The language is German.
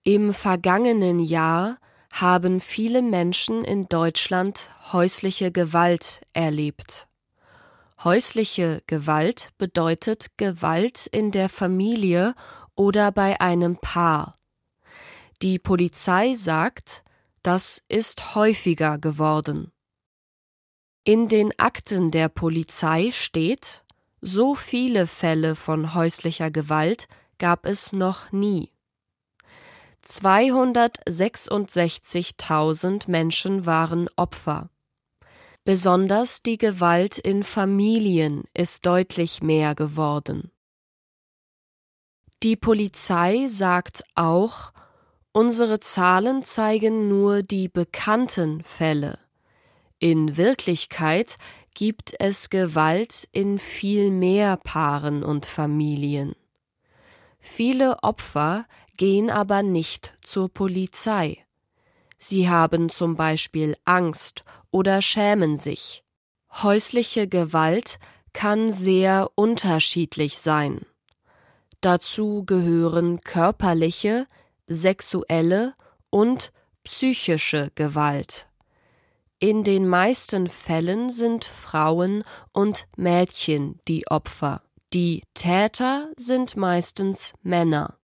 Im vergangenen Jahr haben viele Menschen in Deutschland häusliche Gewalt erlebt. Häusliche Gewalt bedeutet Gewalt in der Familie oder bei einem Paar. Die Polizei sagt, das ist häufiger geworden. In den Akten der Polizei steht, so viele Fälle von häuslicher Gewalt gab es noch nie. 266.000 Menschen waren Opfer. Besonders die Gewalt in Familien ist deutlich mehr geworden. Die Polizei sagt auch, unsere Zahlen zeigen nur die bekannten Fälle. In Wirklichkeit gibt es Gewalt in viel mehr Paaren und Familien. Viele Opfer gehen aber nicht zur Polizei. Sie haben zum Beispiel Angst oder schämen sich. Häusliche Gewalt kann sehr unterschiedlich sein. Dazu gehören körperliche, sexuelle und psychische Gewalt. In den meisten Fällen sind Frauen und Mädchen die Opfer. Die Täter sind meistens Männer.